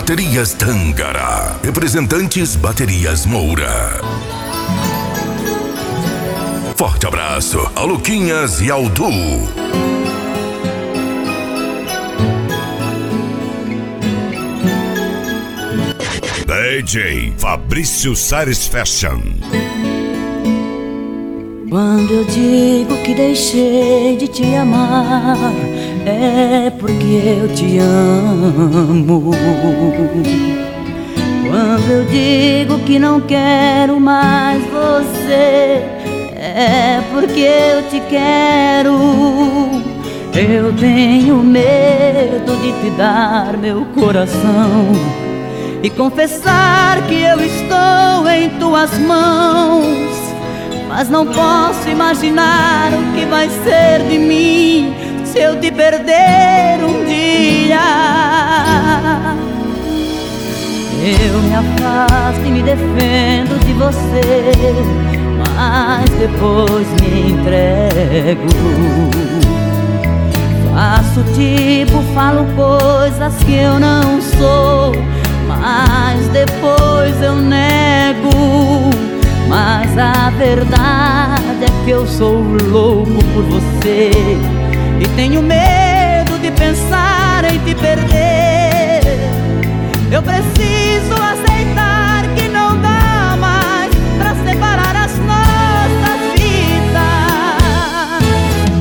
Baterias Tangará. Representantes Baterias Moura. Forte abraço a Luquinhas e ao Du. DJ Fabrício Sares Fashion. Quando eu digo que deixei de te amar, é porque eu te amo. Quando eu digo que não quero mais você, é porque eu te quero. Eu tenho medo de te dar meu coração e confessar que eu estou em tuas mãos. Mas não posso imaginar o que vai ser de mim se eu te perder um dia. Eu me afasto e me defendo de você, mas depois me entrego. Faço tipo, falo coisas que eu não sou, mas depois eu nego. Mas a verdade é que eu sou louco por você e tenho medo de pensar em te perder. Eu preciso aceitar que não dá mais pra separar as nossas vidas.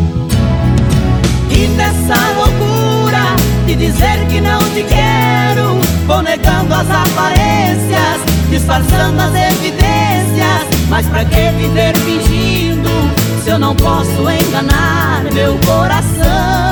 E nessa loucura de dizer que não te quero, vou negando as aparências, disfarçando as evidências. Mas pra que viver fingindo se eu não posso enganar meu coração?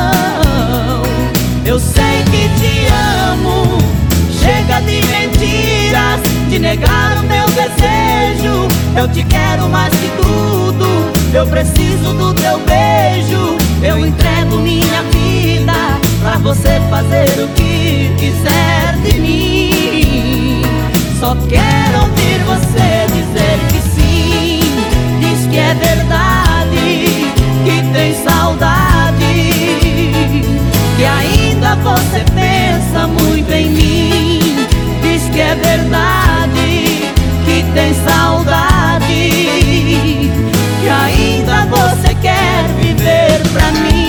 Eu sei que te amo, chega de mentiras, de negar o meu desejo. Eu te quero mais que tudo, eu preciso do teu beijo. Eu entrego minha vida pra você fazer o que quiser de mim. Só quero ouvir você dizer que sim, diz que é verdade, que tem saudade, que ainda você pensa muito em mim. Diz que é verdade, que tem saudade, que ainda você quer viver pra mim.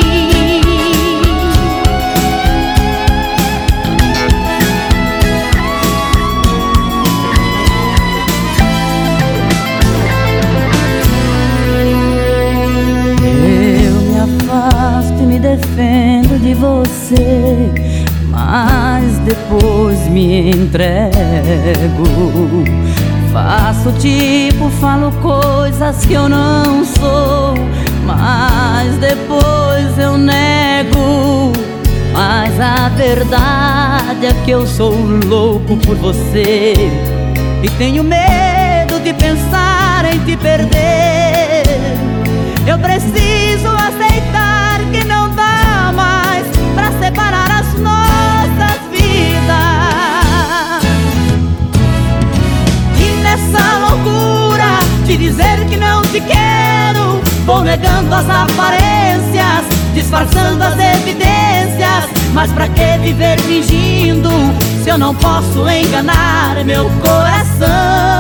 Defendo de você, mas depois me entrego. Faço tipo, falo coisas que eu não sou, mas depois eu nego. Mas a verdade é que eu sou louco por você e tenho medo de pensar em te perder. Eu preciso aceitar que não dá mais pra separar as nossas vidas. E nessa loucura de dizer que não te quero, vou negando as aparências, disfarçando as evidências. Mas pra que viver fingindo se eu não posso enganar meu coração?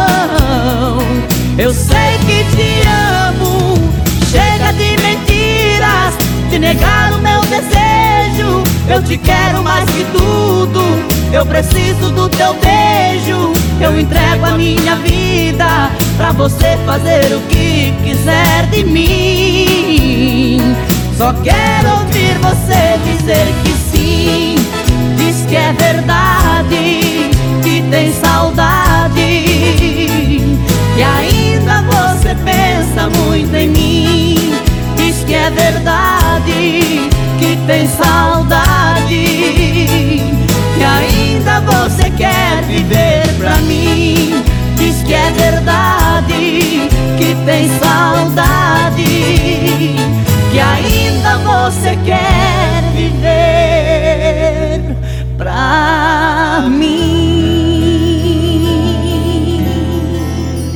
Eu sei que te amo, chega de mentiras, de negar o meu desejo. Eu te quero mais que tudo, eu preciso do teu beijo. Eu entrego a minha vida pra você fazer o que quiser de mim. Só quero ouvir você dizer que sim, diz que é verdade, que tem saudade, que ainda você pensa muito em mim. Diz que é verdade, que tem saudade, que ainda você quer viver pra mim. Diz que é verdade, que tem saudade, que ainda você quer